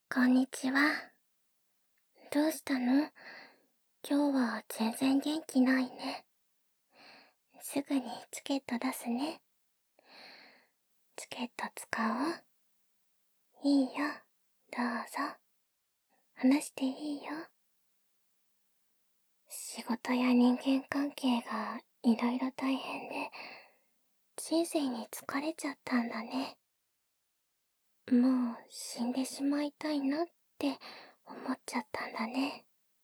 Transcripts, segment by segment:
こんにちは。どうしたの？今日は全然元気ないね。すぐにチケット出すね。チケット使おう。いいよ。どうぞ。話していいよ。仕事や人間関係がいろいろ大変で、人生に疲れちゃったんだね。もう死んでしまいたいなって思っちゃったんだね。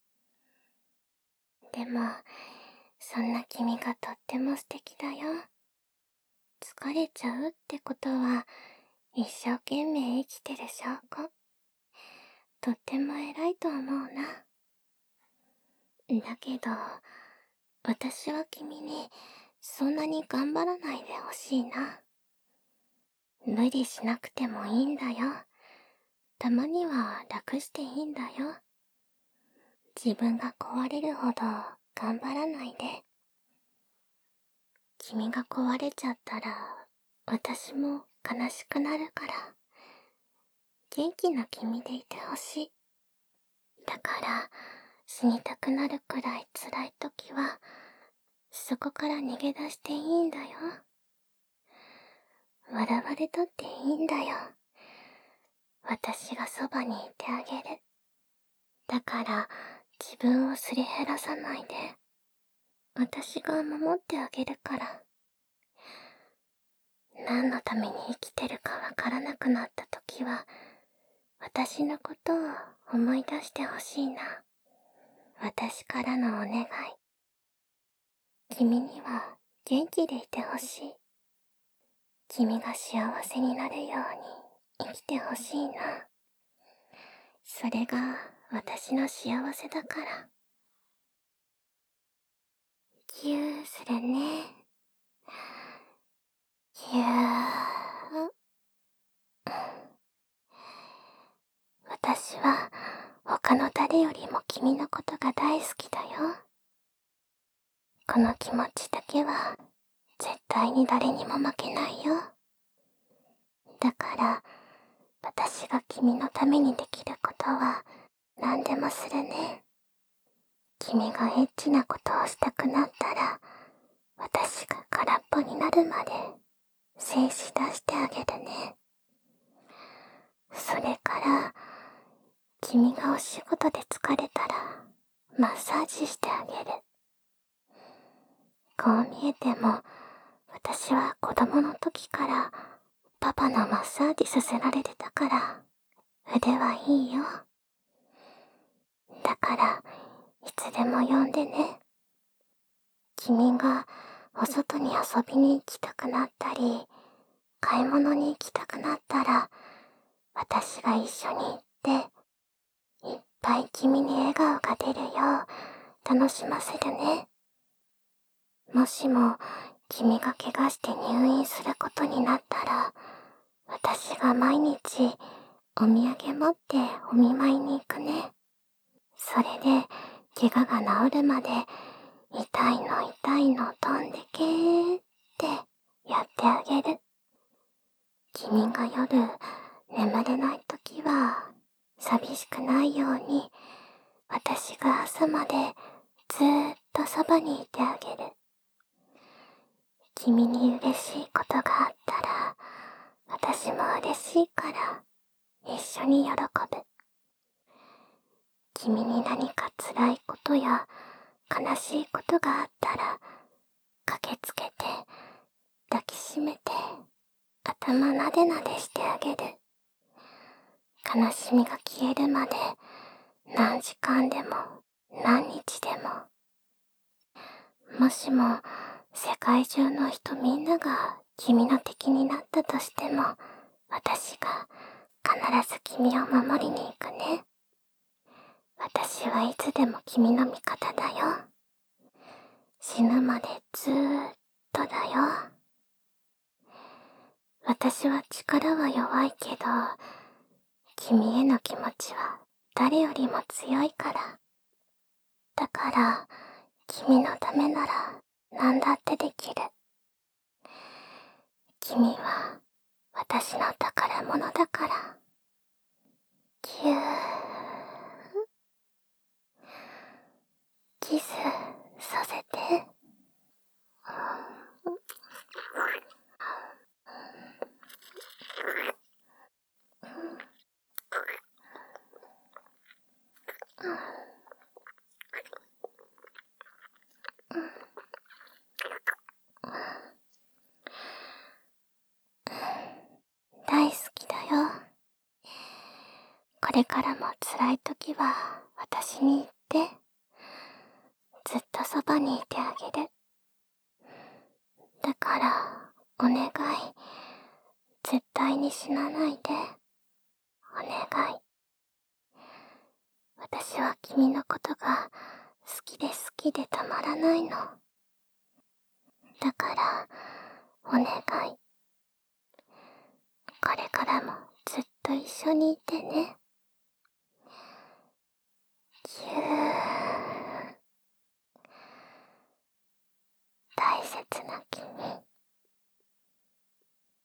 でも、そんな君がとっても素敵だよ。疲れちゃうってことは、一生懸命生きてる証拠。とっても偉いと思うな。だけど、私は君にそんなに頑張らないでほしいな。無理しなくてもいいんだよ。たまには楽していいんだよ。自分が壊れるほど頑張らないで。君が壊れちゃったら、私も悲しくなるから。元気な君でいてほしい。だから、死にたくなるくらい辛い時は、そこから逃げ出していいんだよ。笑われたっていいんだよ。私がそばにいてあげる。だから、自分をすり減らさないで。私が守ってあげるから。何のために生きてるかわからなくなった時は、私のことを思い出してほしいな。私からのお願い。君には元気でいてほしい。君が幸せになるように生きてほしいな。それが私の幸せだから。ぎゅーするね。ぎゅー。私は他の誰よりも君のことが大好きだよ。この気持ちだけは絶対に誰にも負けないよ。だから私が君のためにできることは何でもするね。君がエッチなことをしたくなったら、私が空っぽになるまで精子出してあげるね。それから、君がお仕事で疲れたらマッサージしてあげる。こう見えても、私は子供の時からパパのマッサージさせられてたから、腕はいいよ。だから、いつでも呼んでね。君がお外に遊びに行きたくなったり、買い物に行きたくなったら、私が一緒に行って、いっぱい君に笑顔が出るよう楽しませるね。もしも君が怪我して入院することになったら、私が毎日お土産持ってお見舞いに行くね。それで怪我が治るまで痛いの痛いの飛んでけーってやってあげる。君が夜眠れないときは寂しくないように私が朝までずーっとそばにいてあげる。君に嬉しいことがあったら私も嬉しいから一緒に喜ぶ。君に何か辛いことや悲しいことがあったら駆けつけて抱きしめて頭なでなでしてあげる。悲しみが消えるまで何時間でも何日でも。もしも世界中の人みんなが君の敵になったとしても、私が必ず君を守りに行くね。私はいつでも君の味方だよ。死ぬまでずーっとだよ。私は力は弱いけど、君への気持ちは誰よりも強いから。だから、君のためなら何だってできる。君は私の宝物だから。ぎゅー。 れからも辛い時は私に言って。ずっとそばにいてあげる。だから、お願い。絶対に死なないで。お願い。私は君のことが好きで好きでたまらないの。だから、お願い。これからもずっと一緒にいてね。ぎゅー。大切な君。